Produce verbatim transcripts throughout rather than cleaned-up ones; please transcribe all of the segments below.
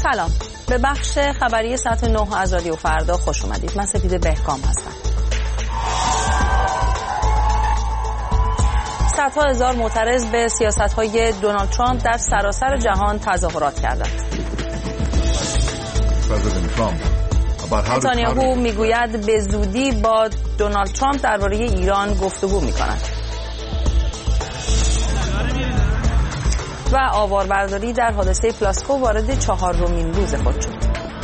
سلام، به بخش خبری ساعت نه از رادیو فردا خوش اومدید. من سپیده بهکام هستم. صدها هزار معترض به سیاست‌های دونالد ترامپ در سراسر جهان تظاهرات کردند. نتانیاهو میگوید به زودی با دونالد ترامپ درباره ایران گفتگو می‌کند. و آواربرداری در حادثه پلاسکو وارد چهارمین روز خود شد.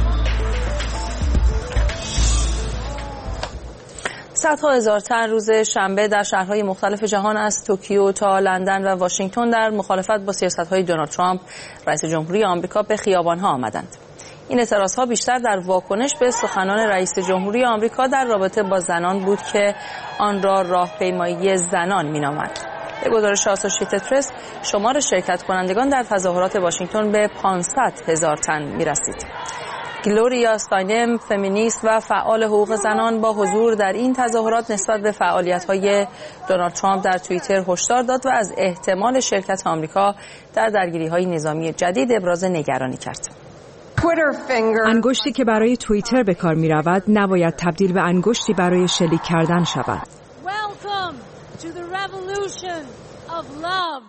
صدها هزار تن روز شنبه در شهرهای مختلف جهان از توکیو تا لندن و واشنگتن در مخالفت با سیاست‌های دونالد ترامپ رئیس جمهوری آمریکا به خیابان‌ها آمدند. این اعتراضها بیشتر در واکنش به سخنان رئیس جمهوری آمریکا در رابطه با زنان بود که آن را راهپیمایی زنان می‌نامند. به گزارش آسوشیتد پرس، شمار شرکت کنندگان در تظاهرات واشنگتن به پانصد هزار تن می‌رسید. گلوریا استاینم، فمینیست و فعال حقوق زنان، با حضور در این تظاهرات نسبت به فعالیت‌های دونالد ترامپ در توییتر هشدار داد و از احتمال شرکت آمریکا در درگیری‌های نظامی جدید ابراز نگرانی کرد. انگشتی که برای توییتر به کار می‌رود نباید تبدیل به انگشتی برای شلیک کردن شود. To the revolution of love.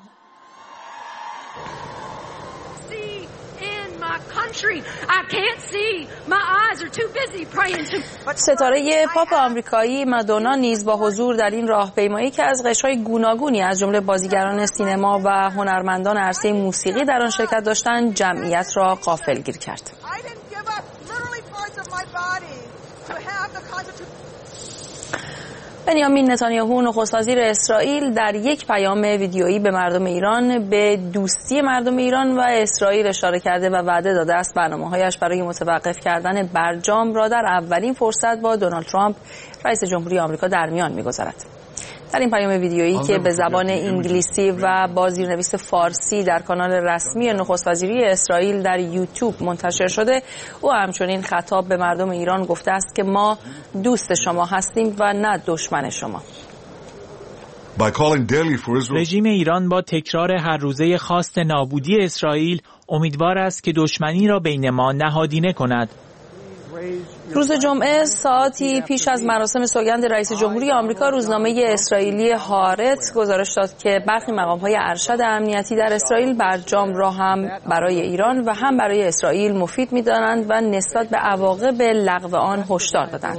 See in my country. I can't see. My eyes are too busy praying to. ستاره پاپ آمریکایی مادونا نیز با حضور در این راهپیمایی که از قشرهای گوناگونی از جمله بازیگران سینما و هنرمندان عرصه موسیقی در آن شرکت داشتند، جمعیت را غافلگیر کرد. بنیامین نتانیاهو نخست وزیر اسرائیل در یک پیام ویدیویی به مردم ایران به دوستی مردم ایران و اسرائیل اشاره کرده و وعده داده است برنامه‌هایش برای متوقف کردن برجام را در اولین فرصت با دونالد ترامپ رئیس جمهوری آمریکا در میان می‌گذارد. در این پیام ویدیویی که به زبان انگلیسی و با زیرنویس فارسی در کانال رسمی نخست وزیری اسرائیل در یوتیوب منتشر شده، او همچنین خطاب به مردم ایران گفته است که ما دوست شما هستیم و نه دشمن شما. رژیم ایران با تکرار هر روزه خواست نابودی اسرائیل امیدوار است که دشمنی را بین ما نهادینه کند. روز جمعه ساعتی پیش از مراسم سوگند رئیس جمهوری آمریکا، روزنامه اسرائیلی هارتز گزارش داد که برخی مقام‌های ارشد امنیتی در اسرائیل برجام را هم برای ایران و هم برای اسرائیل مفید می‌دانند و نسبت به عواقب لغو آن هشدار دادند.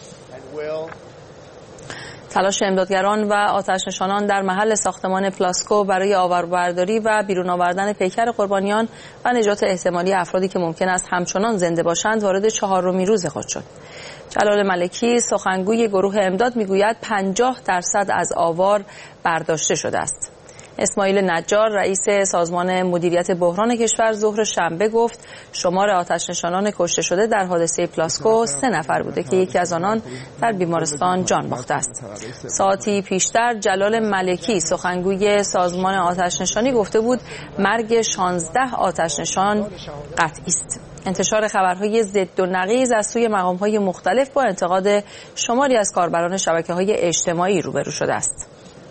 تلاش امدادگران و آتش‌نشانان در محل ساختمان پلاسکو برای آواربرداری و بیرون آوردن پیکر قربانیان و نجات احتمالی افرادی که ممکن است همچنان زنده باشند وارد چهارمین روز خود شد. جلال ملکی، سخنگوی گروه امداد، میگوید پنجاه درصد از آوار برداشته شده است. اسماعیل نجار، رئیس سازمان مدیریت بحران کشور، ظهر شنبه گفت شمار آتش‌نشانان کشته شده در حادثه پلاسکو سه نفر بوده که یکی از آنان در بیمارستان جان باخته است. ساعتی پیشتر جلال ملکی، سخنگوی سازمان آتش‌نشانی، گفته بود مرگ شانزده آتش‌نشان قطعی است. انتشار خبرهای ضد و نقیض از سوی مقام‌های مختلف با انتقاد شماری از کاربران شبکه‌های اجتماعی روبرو شده است.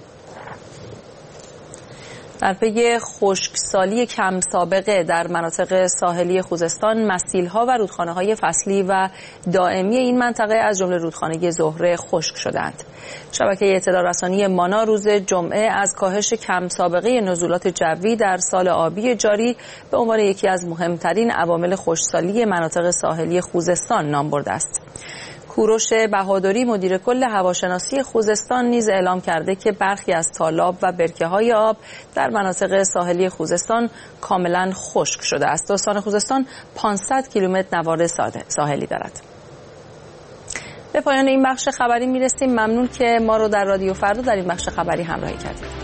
در پی خشکسالی کم سابقه در مناطق ساحلی خوزستان، مسیل‌ها و رودخانه‌های فصلی و دائمی این منطقه از جمله رودخانه زهره خشک شدند. شبکه اطلاع رسانی مانا روز جمعه از کاهش کم سابقه نزولات جوی در سال آبی جاری به عنوان یکی از مهمترین عوامل خشکسالی مناطق ساحلی خوزستان نام برده است. کوروش بهادری، مدیر کل هواشناسی خوزستان، نیز اعلام کرده که برخی از تالاب و برکه‌های آب در مناطق ساحلی خوزستان کاملا خشک شده است. استان خوزستان پانصد کیلومتر نوار ساحلی دارد. به پایان این بخش خبری میرسیم. ممنون که ما رو در رادیو فردا در این بخش خبری همراهی کردید.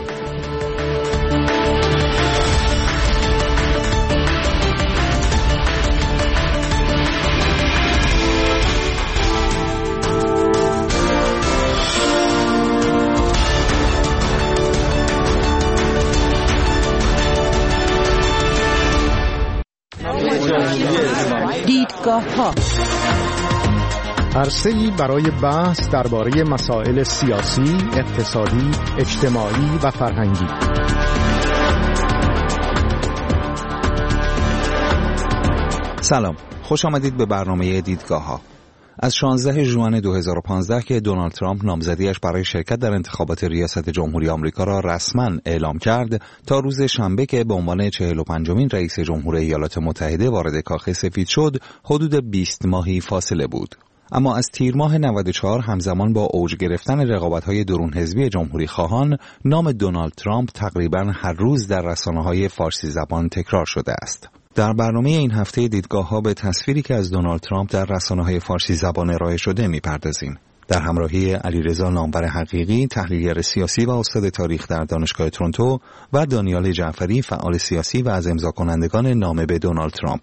دیدگاه‌ها، عرصه‌ای برای بحث درباره مسائل سیاسی، اقتصادی، اجتماعی و فرهنگی. سلام، خوش آمدید به برنامه دیدگاه‌ها. از شانزده ژوئن دو هزار و پانزده که دونالد ترامپ نامزدیش برای شرکت در انتخابات ریاست جمهوری آمریکا را رسما اعلام کرد تا روز شنبه که به عنوان چهل و پنجمین رئیس جمهور ایالات متحده وارد کاخ سفید شد، حدود بیست ماهی فاصله بود. اما از تیر ماه نود و چهار همزمان با اوج گرفتن رقابت‌های درون حزبی جمهوری خواهان، نام دونالد ترامپ تقریباً هر روز در رسانه‌های فارسی زبان تکرار شده است. در برنامه این هفته دیدگاه‌ها به تصویری که از دونالد ترامپ در رسانه‌های فارسی زبان ارائه شده می‌پردازیم. در همراهی علیرضا نامور حقیقی، تحلیلگر سیاسی و استاد تاریخ در دانشگاه تورنتو، و دانیال جعفری، فعال سیاسی و از امضا کنندگان نامه به دونالد ترامپ.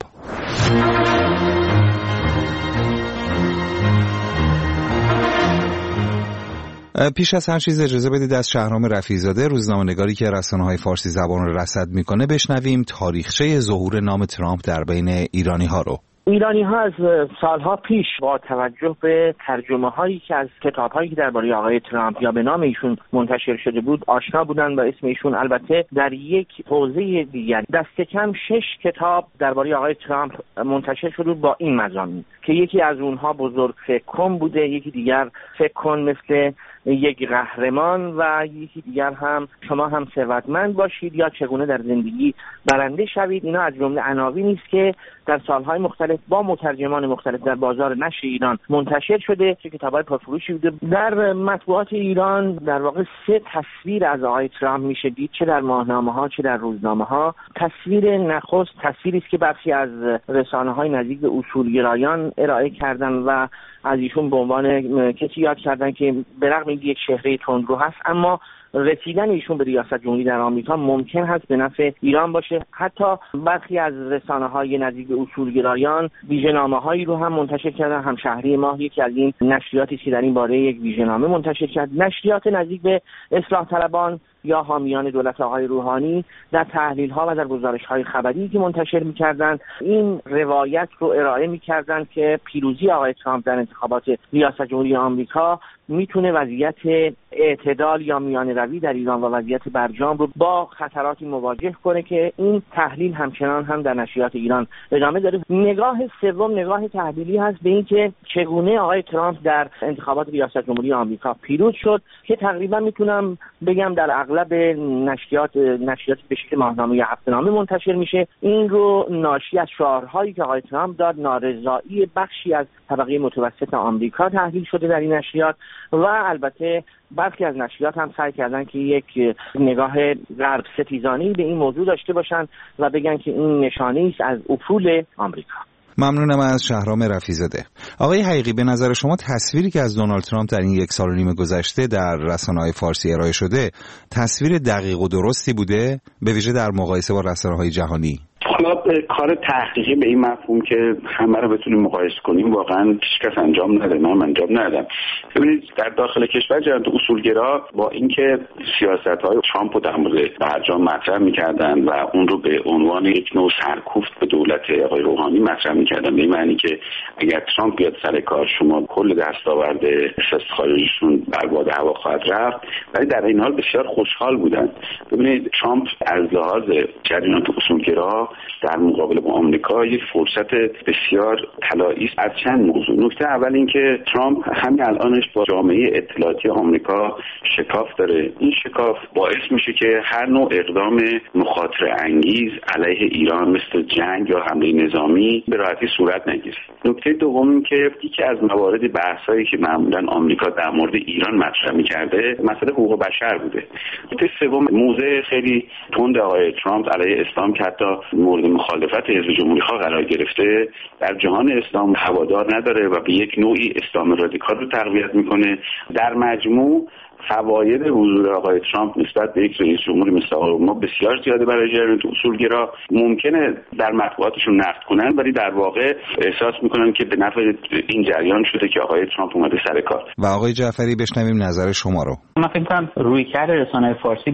پیش از هر چیز اجازه بدید از شهرام رفیع‌زاده، روزنامه‌نگاری که رسانه‌های فارسی زبان رو رصد می‌کنه، بشنویم تاریخچه ظهور نام ترامپ در بین ایرانی‌ها رو. ایرانی‌ها از سالها پیش با توجه به ترجمه‌هایی که از کتاب‌هایی که درباره آقای ترامپ یا به نام ایشون منتشر شده بود آشنا بودن با اسم ایشون. البته در یک حوزه دیگر دست کم شش کتاب درباره آقای ترامپ منتشر شده با این مضامین که یکی از اونها بزرگ فکر کن بوده، یکی دیگر فکر کن مثل یک قهرمان و یکی دیگر هم شما هم ثروتمند باشید یا چگونه در زندگی برنده شوید. اینا از جمله عناوینی است که در سالهای مختلف با مترجمان مختلف در بازار نشر ایران منتشر شده که کتاب‌های پرفروشی بوده. در مطبوعات ایران در واقع سه تصویر از آقای ترامپ میشه دید، چه در ماهنامه‌ها چه در روزنامه‌ها. تصویر نخست تصویری است که برخی از رسانه‌های نزدیک به اصولگرایان ارائه کردن و از ایشون به عنوان کسی یاد کردن که به رغم اینکه یک چهره تندرو هست اما رسیدن ایشون به ریاست جمهوری در آمریکا ممکن هست به نفع ایران باشه. حتی برخی از رسانه‌های نزدیک به اصولگرایان ویژه‌نامه‌هایی رو هم منتشر کردن. همشهری ماه یکی از این نشریاتی که در این باره یک ویژه‌نامه منتشر کرد. نشریات نزدیک به اصلاح طلبان یا حامیان دولت آقای روحانی در تحلیل‌ها و در گزارش‌های خبری که منتشر می‌کردند این روایت رو ارائه می‌کردند که پیروزی آقای ترامپ در انتخابات ریاست جمهوری آمریکا میتونه وضعیت اعتدال یا میانه روی در ایران و وضعیت برجام رو با خطراتی مواجه کنه که این تحلیل همچنان هم در نشریات ایران ادامه داره. نگاه سوم نگاه تحلیلی هست به این که چگونه آقای ترامپ در انتخابات ریاست جمهوری آمریکا پیروز شد که تقریبا میتونم بگم در اغلب نشریات نشریات به شکل ماهنامه یا هفته‌نامه منتشر میشه. این رو ناشی از شعارهایی که آقای ترامپ داد، نارضایی بخشی از طبقه متوسط آمریکا تحلیل شده در این نشریات و البته برخی از نشریات هم سعی کردن که یک نگاه غرب ستیزانی به این موضوع داشته باشن و بگن که این نشانه است از افول آمریکا. ممنونم از شهرام رفیع‌زاده. آقای حقیقی، به نظر شما تصویری که از دونالد ترامپ در این یک سال و نیم گذشته در رسانه‌های فارسی ارائه شده تصویر دقیق و درستی بوده، به ویژه در مقایسه با رسانه‌های جهانی؟ حالا کار تحقیقی به این مفهوم که همه رو بتونیم مقایسه کنیم واقعا هیچکس انجام نده، من انجام ندادم. ببینید در داخل کشور جریان اصولگرا با اینکه سیاست‌های ترامپ رو در مورد برجام مطرح می‌کردن و اون رو به عنوان یک نوع سرکوفت به دولت آقای روحانی مطرح می‌کردن، به این معنی که اگر ترامپ بیاد سر کار شما کل دستاورد سیاست خارجیشون بر باد هوا خواهد رفت، ولی در این حال بسیار خوشحال بودن. ببینید ترامپ از لحاظ جریان اصولگرا در مقابل با آمریکا یک فرصت بسیار طلایی است از چند موضوع. نکته اول این که ترامپ همین الانش با جامعه اطلاعاتی آمریکا شکاف داره. این شکاف باعث میشه که هر نوع اقدام مخاطره انگیز علیه ایران مثل جنگ یا حمله نظامی به راحتی صورت نگیره. نکته دوم این که یکی از موارد بحثایی که معمولا آمریکا در مورد ایران مطرح می‌کرده مسئله حقوق بشر بوده. نکته سوم موضع خیلی تند آقای ترامپ علیه اسلام که حتی مورد مخالفت حزب جمهوری‌خواه قرار گرفته در جهان اسلام هوادار نداره و به یک نوعی اسلام رادیکال رو تقویت میکنه. در مجموع فواید حضور آقای ترامپ نسبت به یک رئیس جمهوری مثل آقای ما بسیار زیاده برای جریان اصولگرا. ممکنه در مطبوعاتشون نقد کنن ولی در واقع احساس میکنن که به نفع این جریان شده که آقای ترامپ اومده سر کار. و آقای جعفری بشنویم نظر شما رو. من فکر کنم رویکرد رسانه‌های فارسی به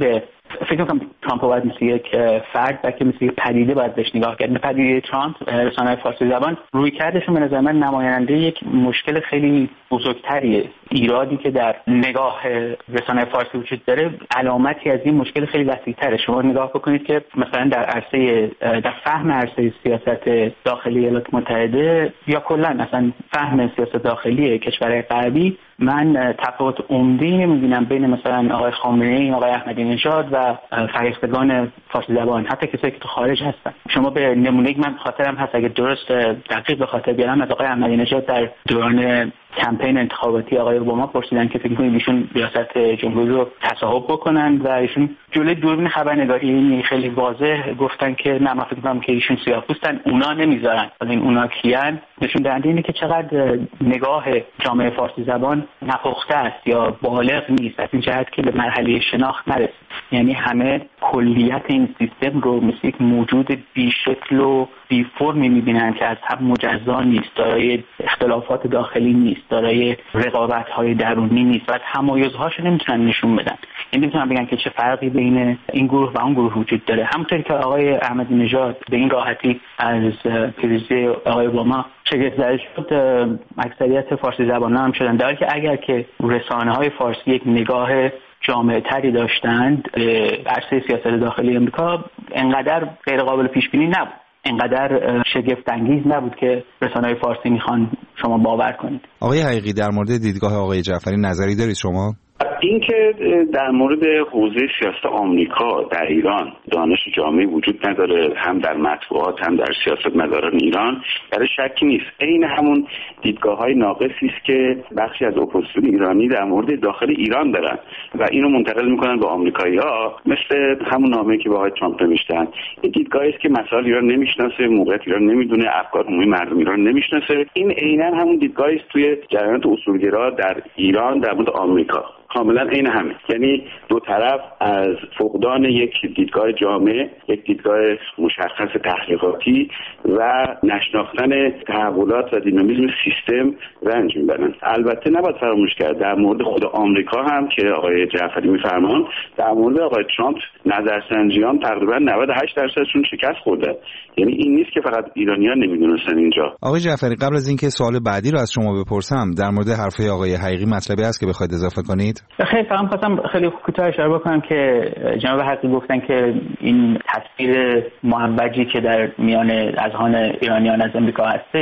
فکر می‌کنم ترامپ باید مثل یک فرد و که مثل یک پدیده باید بهش نگاه کرد. به پدیده ترامپ رسانه‌های فارسی زبان روی کردشون به نظر من نماینده یک مشکل خیلی بزرگتریه. ایرادی که در نگاه رسانه‌های فارسی وجود داره علامتی از این مشکل خیلی وسیع‌تره. شما نگاه بکنید که مثلا در عرصه در فهم عرصه سیاست داخلی ایالات متحده یا کلا مثلا فهم سیاست داخلی کشورهای غربی، من تفاوت عمده‌ای نمی‌بینم بین مثلا آقای خامنه‌ای، آقای احمدی نژاد و فرهیختگان فارسی زبان، حتی کسایی که تو خارج هستن. شما به نمونه من خاطرم هست، اگه درست دقیق به خاطر بیارم، از آقای احمدی نژاد در دوران کمپین انتخاباتی آقای اوباما پرسیدن که فکر می‌کنید ایشون ریاست جمهوری رو تصاحب بکنن و ایشون جلوی دوربین خبرنگاری خیلی واضح گفتن که نه، من فکر می‌کنم که ایشون سیاه‌پوستن، اونا نمیذارن. حالا این اونا کیان؟ نشون دهنده اینه که چقدر نگاه جامعه فارسی زبان نپخته است یا بالغ نیست از این جهت که به مرحله شناخت نرسید. یعنی همه کلیت این سیستم رو مثل یک موجود بی‌شکل و بی فرمی می‌بینن که از هم مجزا نیست، دارای اختلافات داخلی نیست، دارای رقابت‌های درونی نیست و تمایزهاشو نمیتونن نشون بدن. یعنی نمیتونن بگن که چه فرقی بین این گروه و اون گروه وجود داره. همونطوری که آقای احمدی نژاد به این راحتی از پیروزی آقای اوباما شگفت زده شد، اکثریت فارسی زبانان هم شدن، در حالی که اگر که رسانه‌های فارسی یک نگاه جامعه تری داشتند عرصه سیاست داخلی آمریکا، انقدر غیر قابل پیش بینی نبود، انقدر شگفت انگیز نبود که رسانه‌های فارسی میخوان شما باور کنید. آقای حقیقی، در مورد دیدگاه آقای جعفری نظری دارید شما؟ این که در مورد حوزه سیاست آمریکا در ایران دانش جامعی وجود نداره، هم در مطبوعات هم در سیاستمداران ایران، در شکی نیست. این همون دیدگاه‌های ناقصی است که بخشی از اپوزیسیون ایرانی در مورد داخل ایران دارن و اینو منتقل میکنن به آمریکایی‌ها، مثل همون نامه‌ای که به آقای ترامپ نوشتن. این دیدگاهی است که مسائل ایران نمیشناسه، موقعیت ایران نمیدونه، افکار عمومی مردم ایران نمیشناسه. این عیناً همون دیدگاهی است توی جریانات اصولگرا در ایران در مورد آمریکا. کاملا این همه، یعنی دو طرف از فقدان یک دیدگاه جامع، یک دیدگاه مشخص تحقیقاتی و نشناختن تحولات و دینامیسم سیستم رنج میبرن. البته نباید فراموش کرد در مورد خود آمریکا هم که آقای جعفری میفرمان، در مورد آقای ترامپ نظرسنجیان تقریبا نود و هشت درصدشون شکست خورده. یعنی این نیست که فقط ایرانیان نمیدونستن اینجا. آقای جعفری، قبل از اینکه سوال بعدی رو از شما بپرسم، در مورد حرفهای آقای حقیقی مطلبی هست که بخواید اضافه کنید؟ خیلی فهم خواستم خیلی کوتاه اشاره بکنم که جناب حقیقی گفتن که این تصویر معوجی که در میان اذهان ایرانیان از امریکا هستش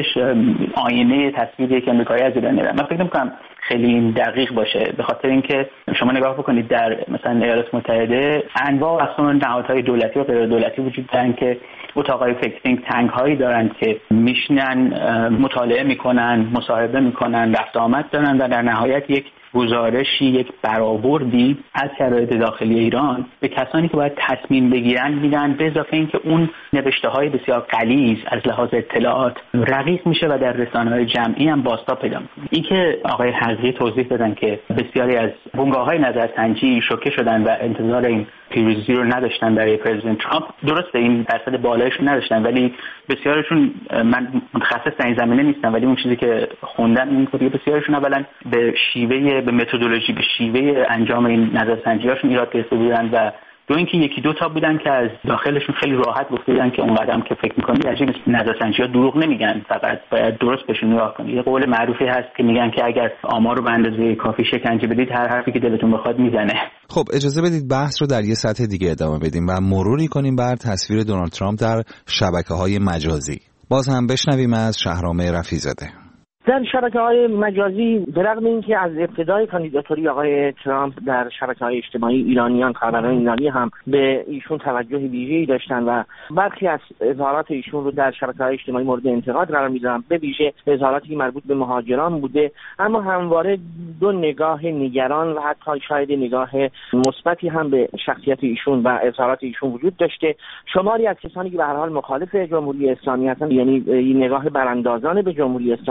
آینه تصویری که امریکایی از ایران دارن. من فکر می‌کنم خیلی این دقیق باشه، به خاطر اینکه شما نگاه بکنید در مثلا ایالات متحده انواع و اقسام نهادهای دولتی و غیر دولتی وجود دارن که اتاقای فکرینگ تنگ هایی دارن که میشنن، مطالعه میکنن، مصاحبه میکنن، رفت آمد دارن و در نهایت یک گزارشی، یک برآوردی از شرایط داخلی ایران به کسانی که باید تصمیم بگیرن میدن، به اضافه اینکه اون نوشته های بسیار غلیظ از لحاظ اطلاعات رقیق میشه و در رسانه‌های جمعی هم بازتاب پیدا میکنه. این که آقای حقیقی توضیح دادن که بسیاری از بنگاه‌های نظرسنجی شوکه شدن و انتظار این پیروزی رو نداشتن برای پرزیدنت ترامپ. درسته این درصد بالایش رو نداشتن، ولی بسیارشون، من متخصص در این زمینه نیستم، ولی اون چیزی که خوندم این که بسیارشون اولا به شیوه، به متدولوژی، به شیوه انجام این نظرسنجی‌هاشون ایراد گرفته بودن و دو اینکه یکی دو تا بودن که از داخلشون خیلی راحت گفته بودن که اون قدم که فکر می‌کنید عجیب نیست، نظرسنجی‌ها دروغ نمیگن، فقط باید درست بهشون نگاه کنید. یه قول معروفی هست که میگن که اگر آمار رو به اندازه کافی شکنجه بدید هر حرفی که دلتون بخواد میزنه. خب اجازه بدید بحث رو در یه سطح دیگه ادامه بدیم و مروری کنیم بر تصویر دونالد ترامپ در شبکه‌های مجازی. باز هم بشنویم از شهرام رفیع‌زاده. در شبکه‌های مجازی به رغم اینکه از ابتدای کاندیداتوری آقای ترامپ در شبکه‌های اجتماعی ایرانیان، کاربران ایرانی هم به ایشون توجه ویژه‌ای داشتن و برخی از اظهارات ایشون رو در شبکه‌های اجتماعی مورد انتقاد قرار می‌دادن، به ویژه اظهاراتی مربوط به مهاجران بوده، اما همواره دو نگاه نگران و حتی شاید نگاه مثبتی هم به شخصیت ایشون و اظهارات ایشون وجود داشته. شماری از کسانی که به هر حال مخالف جمهوری اسلامی هستند، یعنی این نگاه براندازانه به جمهوری اسلامی دارن،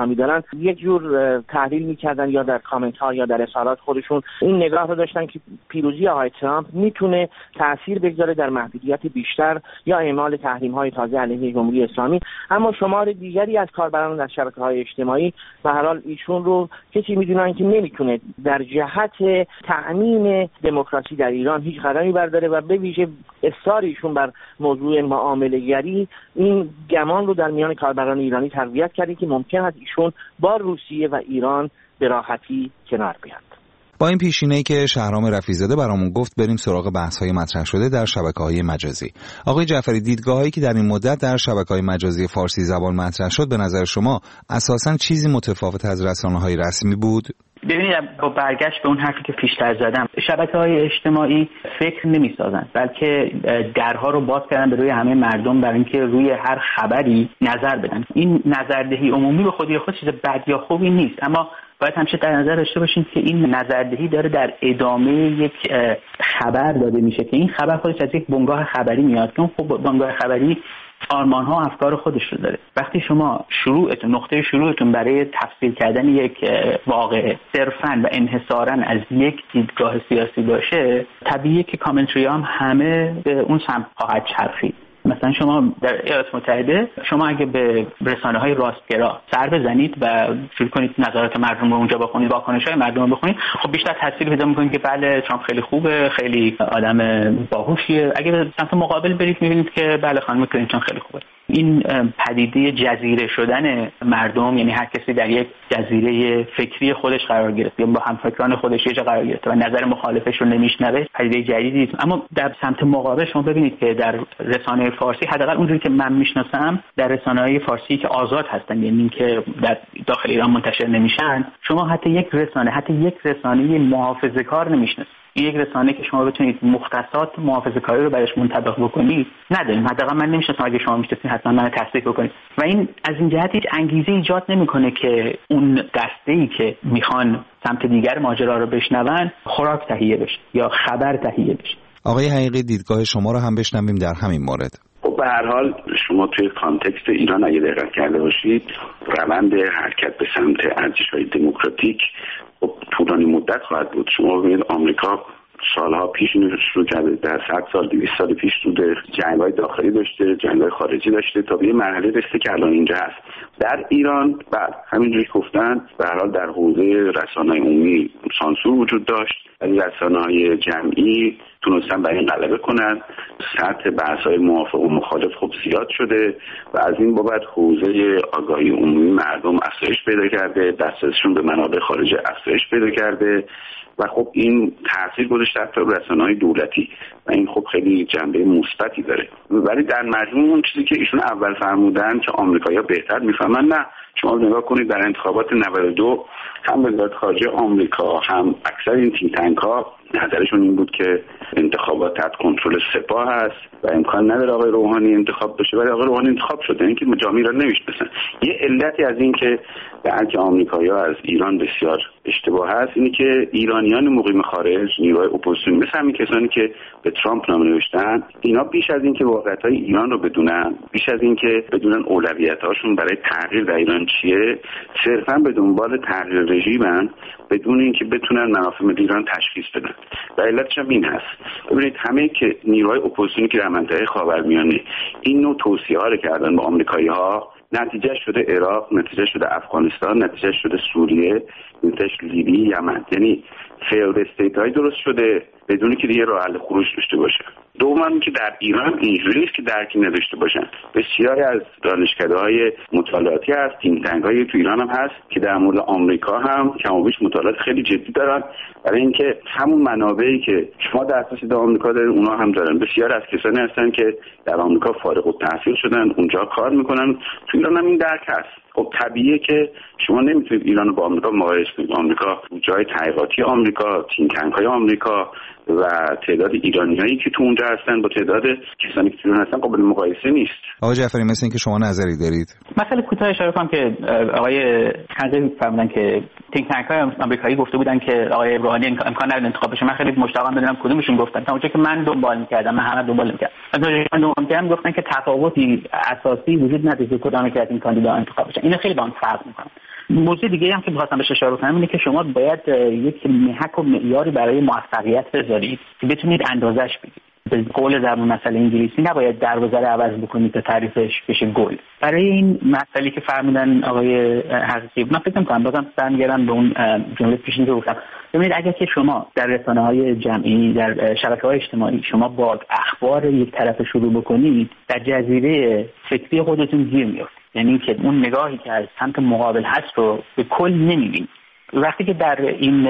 یک جور تحلیل میکردن یا در کامنت ها یا در رسالات خودشون این نگاه رو داشتن که پیروزی آقای ترامپ میتونه تاثیر بگذاره در محدودیت بیشتر یا اعمال تحریم های تازه علیه جمهوری اسلامی. اما شمار دیگری از کاربران در شبکه‌های اجتماعی به هر حال ایشون رو کسی میدونن که نمیتونه در جهت تأمین دموکراسی در ایران هیچ قدمی برداره و به ویژه اصرار ایشون بر موضوع معامله‌گری این گمان رو در میان کاربران ایرانی تقویت کرده که ممکن است ایشون با روسیه و ایران به راحتی کنار بیاد. با این پیشینه‌ای که شهرام رفیع‌زاده برامون گفت بریم سراغ بحث‌های مطرح شده در شبکه‌های مجازی. آقای جعفری، دیدگاهایی که در این مدت در شبکه‌های مجازی فارسی زبان مطرح شد به نظر شما اساساً چیزی متفاوت از رسانه‌های رسمی بود؟ ببینید، با برگشت به اون حرفی که پیشتر زدم، شبکه‌های اجتماعی فکر نمی‌سازن، بلکه درها رو باز کردن به روی همه مردم برای اینکه روی هر خبری نظر بدن. این نظردهی عمومی به خودی خود چیز بد یا خوبی نیست، اما باید همیشه در نظر داشته باشین که این نظردهی داره در ادامه یک خبر داده میشه که این خبر خودش از یک بنگاه خبری میاد که اون خب بنگاه خبری آرمان‌ها و افکار خودش رو داره. وقتی شما شروعتون نقطه شروعتون برای تفسیر کردن یک واقعه صرفاً و انحصاراً از یک دیدگاه سیاسی باشه، طبیعیه که کامنتری هم همه به اون سمت خواهد چرخید. مثلا شما در ایالات متحده شما اگه به رسانه‌های راستگرا سر بزنید و شروع کنید نظرات مردم رو اونجا بخونید، واکنش‌های مردم رو بخونید، خب بیشتر تاثیر پیدا می‌کنه که بله ترامپ خیلی خوبه، خیلی آدم باهوشیه. اگه به سمت مقابل برید می‌بینید که بله خانم کلینتون خیلی خوبه. این پدیده جزیره شدن مردم، یعنی هر کسی در یک جزیره فکری خودش قرار گرفت یا با همفکران خودش یه جا قرار گرفت و نظر مخالفش رو نمیشنوه، پدیده جدیدی است. اما در سمت مقابل شما ببینید که در رسانه فارسی، حداقل اونجوری که من میشناسم، در رسانه‌های فارسی که آزاد هستن، یعنی که در داخل ایران منتشر نمیشن، شما حتی یک رسانه حتی یک رسانه محافظه‌کار نمیشناسید. این یک رسانه که شما بتونید مختصات محافظه‌کاری رو برایش منطبق بکنید نداریم. حداقل من نمیشناسم، اگه شما میشناسید حتما من تصدیق بکنید. و این از این جهت هیچ انگیزه ایجاد نمیکنه که اون دسته‌ای که میخوان سمت دیگر ماجرا رو بشنون خوراک تهیه بشه یا خبر تهیه بشه. آقای حقیقی، دیدگاه شما رو هم بشنویم در همین مورد. خب به هر حال شما توی کانتکست ایران اگه دقت کرده باشید، روند حرکت به سمت ارزش‌های دموکراتیک خب طولانی مدت خواهد بود. شما ببینید آمریکا سالها پیش شروع کرده، در صد سال دویست سال پیش شده، جنگ‌های داخلی داشته، جنگ‌های خارجی داشته تا به یه مرحله رسیده که الان اینجا هست. در ایران بعد همینجوری که گفتن به هر حال در حوزه رسانه‌های عمومی سانسور وجود داشت، ولی رسانه‌های جمعی تونستن بر این غلبه کنن. سطح بحث‌های موافق و مخالف خب زیاد شده و از این بابت حوزه آگاهی عمومی مردم افزایش پیدا کرده، دسترسیشون به منابع خارجی افزایش پیدا کرده و خب این تاثیر گذاشته حتی رسانه‌های دولتی و این خب خیلی جنبه مثبتی داره. ولی در مجموع اون چیزی که ایشون اول فرمودن که آمریکایی‌ها بهتر میفهمن، نه، شما نگاه کنید در انتخابات نود و دو هم وزارت خارجه آمریکا هم اکثر این تیم تنک‌ها نظرشون این بود که انتخابات تحت کنترل سپاه هست و امکان نداره آقای روحانی انتخاب بشه، ولی آقای روحانی انتخاب شده. این که جامعه را نمیشناسن. یه علتی از این که درک آمریکایی‌ها از ایران بسیار اشتباه هست اینه که ایرانیان مقیم خارج، نیروهای اپوزیسیون مثل همین کسانی که به ترامپ نامه نوشتن، اینا بیش از این که واقعیت‌های ایران رو بدونن، بیش از این که بدونن اولویت‌هاشون برای تغییر در ایران چیه، صرفاً به دنبال تغییر رژیمن بدون اینکه بتونن منافع ملی ایران تشخیص بدن. و علتش هم این هست. ببینید همه که نیروهای اپوزیسیونی که در منطقه خاورمیانه این نوع توصیه‌ها رو کردن به آمریکایی‌ها، نتیجه شده عراق، نتیجه شده افغانستان، نتیجه شده سوریه، نتیجه لیبی، یمن. یعنی فیلد استیت های درست شده بدون که دیگه راه حل خروج داشته باشه. دوم که در ایران اینجوری نیست که درکی نداشته باشن. بسیاری از دانشکده‌های مطالعاتی هست، تیم تنک‌های تو ایران هم هست که در مورد آمریکا هم کمابیش مطالعات خیلی جدی دارن، برای اینکه همون منابعی که شما در اساس در آمریکا دارین اونها هم دارن. بسیار از کسانی هستن که در آمریکا فارغ التحصیل شدن، اونجا کار میکنن، تو ایران هم این درک هست. خب طبیعیه که شما نمیتونید ایران رو با آمریکا مقایسه کنید. آمریکا جای تحقیقاتی آمریکا، تیم تنک‌های آمریکا و تعداد ایرانیایی که تو اونجا هستن با تعداد کسانی که تو ایران هستن قابل مقایسه نیست. آقای جعفری، مثل اینکه شما نظری دارید. مثلا کوتاه اشاره کنم که آقای حقیقی فرمودن که تینک تانک های آمریکایی گفته بودن که آقای روحانی امکان نداره انتخاب بشه. من خیلی مشتاقم بدونم کدومشون گفتن. تا اونجایی که من دنبال می‌کردم، من همه دنبال می‌کردم. از اونجایی که من دنبال می‌کردم گفتن که تفاوتی اساسی وجود نداره که کدام یک از این کاندیدا انتخاب بشه. اینا خیلی با هم فرق می‌کنه. موضوع دیگه هم که می‌خواستم بهش اشاره کنم اینه که شما باید یک محک و معیاری برای موفقیت بذارید که بتونید اندازش بگیرید. به قول زبان مسئله انگلیسی نباید دروازه رو عوض بکنید تا تعریفش بشه گل. برای این مسئله که فرمودن آقای حقیقی، من فکر می‌کنم بازم برمیگردم به اون جمله پیشین که گفتم. ببینید اگر که شما در رسانه‌های جمعی، در شبکه‌های اجتماعی شما با اخبار یک طرف شروع بکنید، در جزیره فکری خودتون گیر میافتید. یعنی که اون نگاهی که از سمت مقابل هست رو به کل نمی‌بینید. وقتی که در این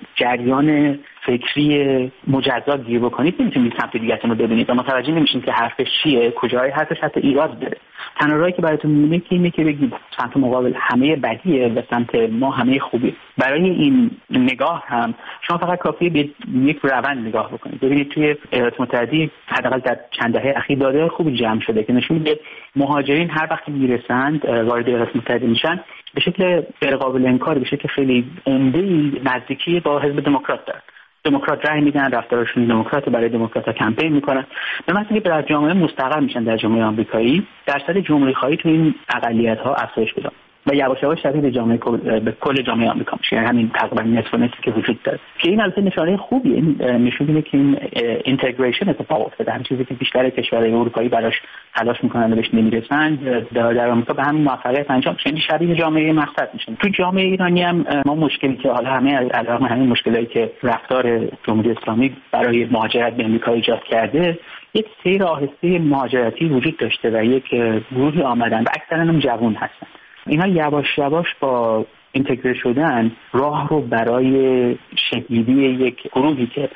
جریان فکری مجزا گیر بکنید نمیتونید سمت دیگه‌تون رو ببینید و متوجه نمیشین که حرفش چیه، کجای حرفش حتی ایراد داره. تنها راهی که براتون میمونه که اینه که بگید سمت مقابل همه بدیه و سمت ما همه خوبیه. برای این نگاه هم شما فقط کافیه به یک روند نگاه بکنید. ببینید توی ایالات متحده حداقل در چند دهه اخیر داده خوبی جمع شده که نشون میده مهاجرین هر وقت میرسند وارد ایالات متحده میشن به شکل غیرقابل انکار، به شکل خیلی عمده‌ای نزدیکی با حزب دموکرات دارن. دموکرات رای میدن، رفتارشون دموکرات برای دموکرات کمپین میکنن. به معنی که در جامعه مستقر میشن در جامعه آمریکایی، درصد جمهوری خواهی تو این اقلیت ها افزایش پیدا و یواش یواش تبدیل جامعه به کل جامعه آمریکا میشه. یعنی همین تقریبا نصف و نصفی که وجود داره که این البته نشانه خوبیه. نشون میده که این اینتگریشن اتفاق افتاده. همین چیزی که بیشتر کشورهای اروپایی براش تلاش میکنن و بهش نمیرسن در, در آمریکا به همین موفقیت انجام میشه. این شبیه جامعه مقصد میشه. تو جامعه ایرانی هم ما مشکلی که حالا همه علاوه بر همین مشکلاتی که رفتار جمهوری اسلامی برای مهاجرت به آمریکا ایجاد کرده، یک سیر آهسته مهاجرتی وجود داشته و یک گروهی آمدن و اکثرا هم جوان هستن. اینا یواش یواش با اینتگره شدن راه رو برای شکل‌گیری یک گروهی که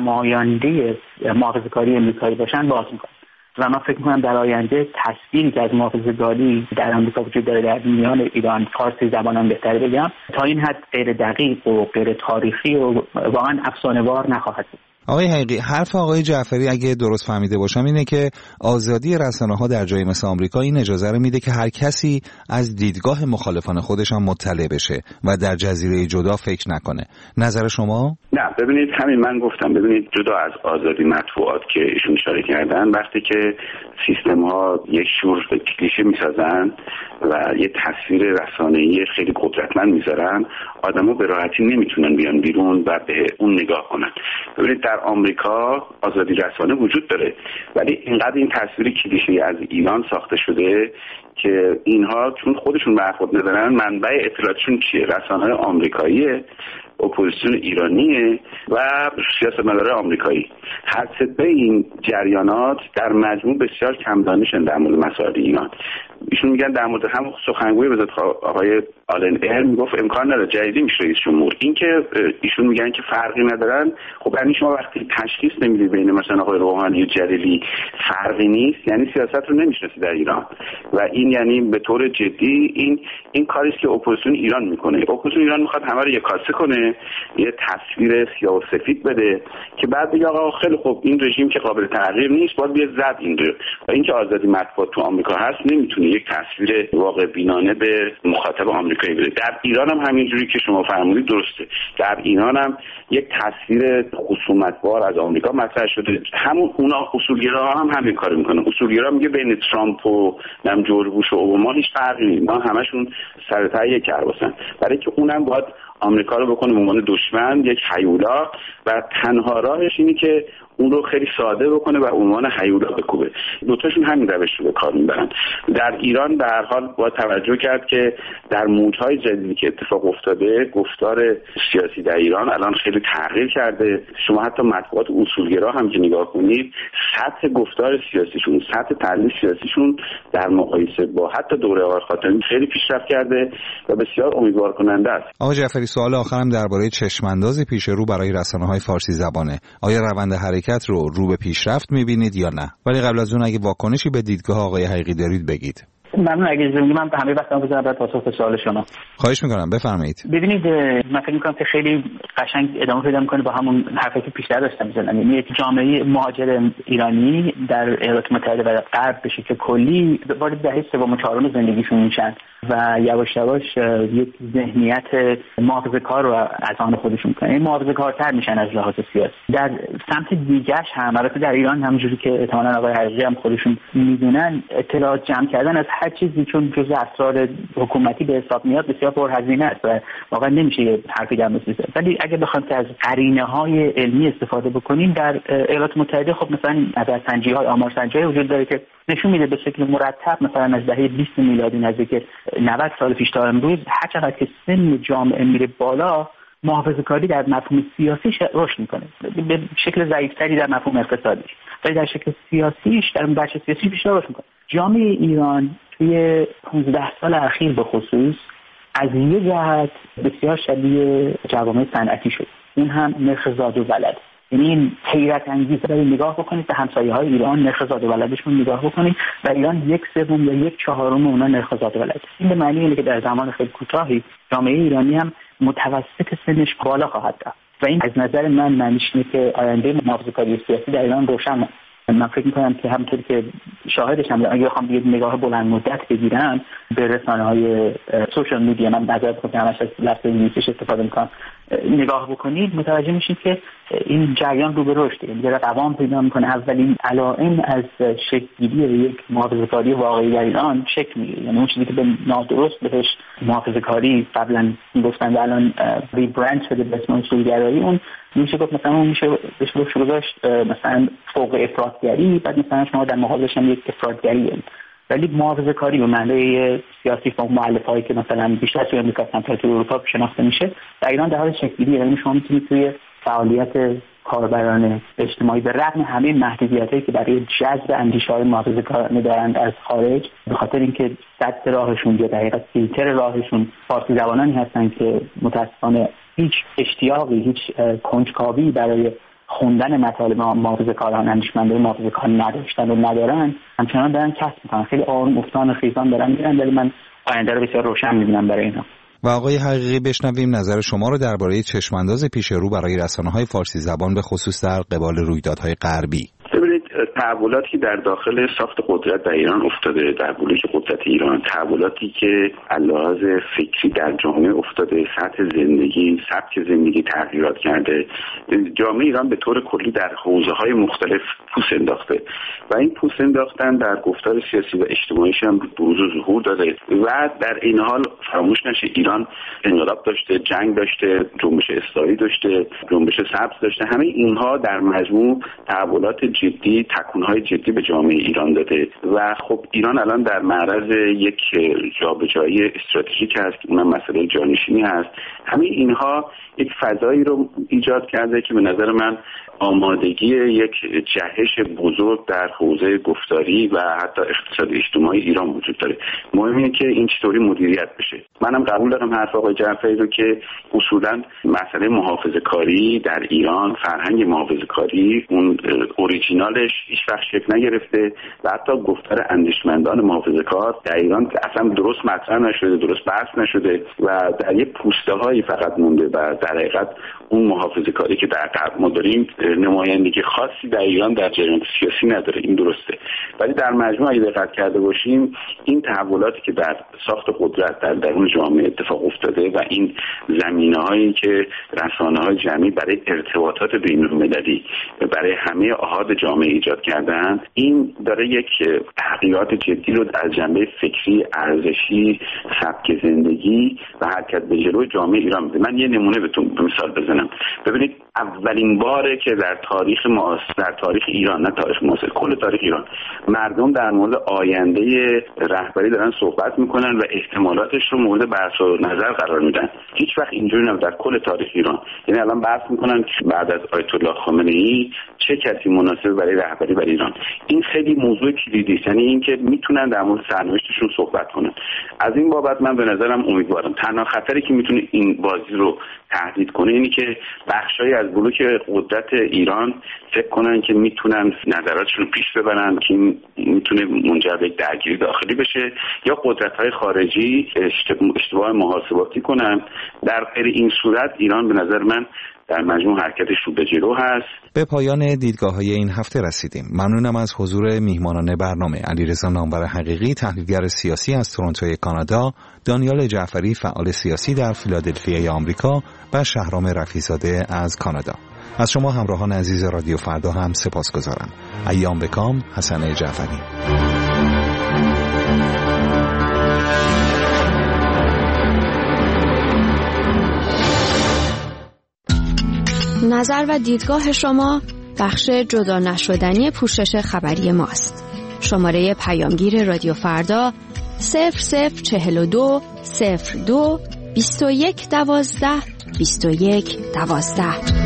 نماینده محافظه‌کاری آمریکایی باشن باز می‌کنه و من فکر می‌کنم در آینده تصویری که از محافظه‌کاری در آمریکا وجود داره در میان ایران، فارسی زبانان بهتره بگم، تا این حد غیر دقیق و غیر تاریخی و واقعا افسانه‌وار نخواهد بود. آقای حقیقی، حرف آقای جعفری اگه درست فهمیده باشم اینه که آزادی رسانه‌ها در جایی مثل آمریکا این اجازه رو میده که هر کسی از دیدگاه مخالفان خودش هم مطلع بشه و در جزیره جدا فکر نکنه. نظر شما؟ نه، ببینید همین من گفتم، ببینید جدا از آزادی مطبوعات که ایشون اشاره کردن، وقتی که سیستم‌ها یک شور کلیشه میسازن و یه تصویر رسانه‌ای خیلی قدرتمند میذارن، آدم‌ها به راحتی نمیتونن بیان بیرون و به اون نگاه کنن. ببینید در آمریکا آزادی رسانه وجود داره، ولی اینقدر این تصویر کلیشه‌ای از ایران ساخته شده که اینها چون خودشون برخورد ندارن، منبع اطلاعاتشون چیه؟ رسانه‌های آمریکاییه، اپوزیسیون ایرانیه و سیاستمدارای آمریکایی. هر سه این جریانات در مجموع بسیار کم دانشن در مورد مسائل ایران. ایشون میگن در مورد هم سخنگوی وزارت آقای آلن ایر میگفت امکان نداره جدیدی میشه رئیس جمهور. این که ایشون میگن که فرقی ندارن، خب یعنی شما وقتی تشخیص نمیدید بین مثلا آقای روحانی و جلیلی فرقی نیست، یعنی سیاست رو نمیشناسید در ایران و این یعنی به طور جدی این این کاری است که اپوزیسیون ایران میکنه. اپوزیسیون ایران میخواد همه رو یکاسه کنه، یه تصویر سیاه و سفید بده که بعد بگه آقا خیلی خوب این رژیم که قابل تغییر نیست، باید بیاد زد این رو. و اینکه آزادی مطبوعات تو آمریکا هست نمیتونه یک تصویر واقع بینانه به مخاطب آمریکایی بده. در ایران هم همینجوری که شما فرمودید درسته. در ایران هم یک تصویر خصومت‌بار از آمریکا مطرح شده. همون اونا اصولگراها هم همین کارو میکنن. اصولگرا میگه بین ترامپ و نم جورج بوش و اوباما هیچ فرقی نیست، ما همشون سر تا یک کرباسن. برای که اونم باید آمریکا رو بکنه به عنوان دشمن، یک هیولا، و تنها راهش اینه که اون رو خیلی ساده بکنه و عنوان هیولا بکوبه. دوتاشون همین روش رو به کار میبرن. در ایران به هر حال باید توجه کرد که در موجهای جدیدی که اتفاق افتاده، گفتار سیاسی در ایران الان خیلی تغییر کرده. شما حتی مطبوعات اصولگرا هم که نگاه کنید، سطح گفتار سیاسیشون، سطح تحلیل سیاسیشون در مقایسه با حتی دوره آقای خاتمی خیلی پیشرفت کرده و بسیار امیدوار کننده است. آقای جعفری، سوال آخرم درباره چشم‌انداز پیش رو برای رسانه‌های فارسی زبانه. آیا روند حرکت رو رو به پیشرفت می‌بینید یا نه؟ ولی قبل از اون اگه واکنشی به دیدگاه آقای حقیقی دارید بگید. ممنون. اگه اجازه بدید من به همه وقتم بذارم بعد پاسخ به سوال شما. خواهش میکنم بفرمایید. ببینید من فکر میکنم که خیلی قشنگ ادامه پیدا میکنه با همون حرفی که پیشتر داشتم می‌زدم. یعنی یک جامعه مهاجر ایرانی در ایالات متحده و غرب به شکل کلی وارد دهه سوم و چهارم زندگیشون میشن و یواش یواش یک ذهنیت محافظه‌کار رو از آن خودشون میکنن، یعنی محافظه‌کارتر میشن از لحاظ سیاسی. در سمت دیگه‌اش هم البته در ایران همونجوری که احتمالاً آقای حقیقی هم خودشون میدونن اطلاعات جمع کردن از هر چیزی چون جزء اسرار حکومتی به حساب میاد بسیار پرهزینه است و واقعا نمیشه یه حرفی در موردش. ولی اگه بخوایم که از قرینه‌های علمی استفاده بکنیم در ایالات متحده خب مثلا نظرسنجی‌های آمارسنجی‌های وجود داره که نشون میده به شکل مرتب مثلا از دهه بیست میلادی نزدیک نود سال پیش تا امروز هر چقدر که سن جامعه میره بالا محافظه‌کاری در مفهوم سیاسیش رشد میکنه، به شکل ضعیف‌تری در مفهوم اقتصادیش ولی در شکل سیاسیش در بخش سیاسی بیشتر رشد میکنه. جامعه ایران توی پانزده سال اخیر به خصوص از یه جهت بسیار شبیه جوامع صنعتی شد، اون هم نرخ زاد و ولد. یعنی این حیرت انگیزه رو نگاه بکنید به همسایه‌های ایران نرخ زاد و ولدشون نگاه بکنید و ایران یک سوم یا یک چهارم اونا نرخ زاد و ولد. این به معنی اینه که در زمان خیلی کوتاهی جامعه ایرانی هم متوسط سنش بالا خواهد رفت و این از نظر من معنیش اینه که آینده محافظه‌کاری سیاسی در ایران روشن. من فکر می‌کنم که همونطوری که شاهدش هم اگه بخوام یه نگاه بلند مدت بگیرم به رسانه‌های سوشال میدیا، من نظر می‌کنم همش از لفظ انگلیسیش استفاده می‌کنم، نگاه بکنید متوجه میشید که این جریان رو به رشده، یعنی داره قوام پیدا می‌کنه. اولین علائم از شکل‌گیری یک محافظه‌کاری واقعی در ایران شکل می‌گیره، یعنی اون چیزی که به نادرست بهش محافظه‌کاری قبلا گفتن و الان ریبرند شده به اسم اصولگرایی، اون میشه گفت مثلا اون میشه بهش گذاشت مثلا فوق افراطگری، بعد مثلا شما در مقابلش هم یک افراطگری دارید. ولی محافظه‌کاری به معنای سیاسی و مؤلفه‌ای که مثلا بیشتر توی آمریکا تا توی اروپا شناخته میشه در ایران در حال شکل‌گیری، یعنی شما میتونید توی فعالیت کاربران اجتماعی به رغم همه محدودیتایی که برای جذب اندیشه‌های محافظه‌کارانه دارند از خارج، به خاطر اینکه سد راهشون یا در حقیقت فیلتر راهشون فارسی زبانانی هستن که متأسفانه هیچ اشتیاقی، هیچ کنجکاوی برای خوندن مطالب محافظه‌کاران اندیشمندان محافظه‌کار نداشتن و ندارن، همچنان دارن کسب می‌کنن، خیلی آروم افتان و خیزان دارن میرن، ولی من آینده رو بسیار روشن می‌بینم برای اینا. و آقای حقیقی بشنویم نظر شما رو درباره چشمانداز پیش رو برای رسانه‌های فارسی زبان به خصوص در قبال رویدادهای غربی. ببینید تحولاتی در داخل ساخت قدرت در ایران افتاده، در بلوک قدرت ایران، تحولاتی که لحاظ فکری در جامعه افتاده، سطح زندگی، سبک زندگی تغییرات کرده. جامعه ایران به طور کلی در حوزه‌های مختلف پوست انداخته و این پوست انداختن در گفتار سیاسی و اجتماعیش هم بروز و ظهور داده و در این حال فراموش نشه ایران انقلاب داشته، جنگ داشته، جنبش اصلاحی داشته، جنبش سبز داشته. همه اینها در مجموع تحولات جدی، تکون‌های جدی به جامعه ایران داده و خب ایران الان در معرض یک جابجایی استراتژیک است، اونم مسئله جانشینی هست. همه اینها یک فضایی رو ایجاد کرده که به نظر من آمادگی یک جهش بزرگ در حوزه گفتاری و حتی اقتصاد اجتماعی ایران وجود داره. مهم اینه که این چطوری مدیریت بشه. منم قبول دارم حرف آقای جعفری رو که اصولاً مسئله محافظه‌کاری در ایران، فرهنگ محافظه‌کاری اون اوریجینالش هیچ وقت شکل نگرفته و حتی گفتار اندیشمندان محافظه‌کار در ایران اصلا درست مطرح نشده، درست بحث نشده و در یک پوسته‌هایی فقط مونده و در حقیقت اون محافظه‌کاری که در غرب ما داریم نمایندگی خاصی در ایران در جریان سیاسی نداره. این درسته، ولی در مجموع اگه دقت کرده باشیم این تحولاتی که در ساخت قدرت در درون جامعه اتفاق افتاده و این زمینه‌هایی که رسانه‌های جمعی برای ارتباطات بین‌المللی برای همه احاد جامعه ایجاد کردن، این داره یک تغییرات جدی رو از جنبه فکری، ارزشی، سبک زندگی و حرکت به جلوی جامعه ایران میده. من یه نمونه بهتون مثال بزنم. ببینید اولین باره که در تاریخ معاصر، در تاریخ ایران، نه تاریخ معاصر، کل تاریخ ایران، مردم در مورد آینده رهبری دارن صحبت میکنن و احتمالاتش رو مورد بحث و نظر قرار میدن. هیچ وقت اینجوری نبود در کل تاریخ ایران. یعنی الان بحث میکنن بعد از آیت الله خامنه‌ای چه کسی مناسب برای رهبری برای ایران. این خیلی موضوع کلیدی است، یعنی اینکه میتونن در مورد سرنوشتشون صحبت کنن. از این بابت من به نظرم امیدوارم تنها خطری که میتونه این بازی رو تهدید کنه اینی که بخشایی از بلوک قدرت ایران فکر کنن که میتونن نظراتشون رو پیش ببرن که میتونه منجر به درگیری داخلی بشه یا قدرت‌های خارجی اشتباه محاسباتی کنن. در غیر این صورت ایران به نظر من در مجموع حرکتش رو به جلو هست. به پایان دیدگاه‌های این هفته رسیدیم. ممنونم از حضور میهمانان برنامه: علیرضا نامور حقیقی، تحلیلگر سیاسی از تورنتوی کانادا، دانیال جعفری، فعال سیاسی در فیلادلفیای آمریکا و شهرام رفیع‌زاده از کانادا. از شما همراهان عزیز رادیو فردا هم سپاسگزارم. ایام بکام. حسن جعفری. نظر و دیدگاه شما بخش جدا نشدنی پوشش خبری ماست. شماره پیامگیر رادیو فردا صفر صفر چهل و دو صفر دو بیست و یک دوازده بیست و یک دوازده.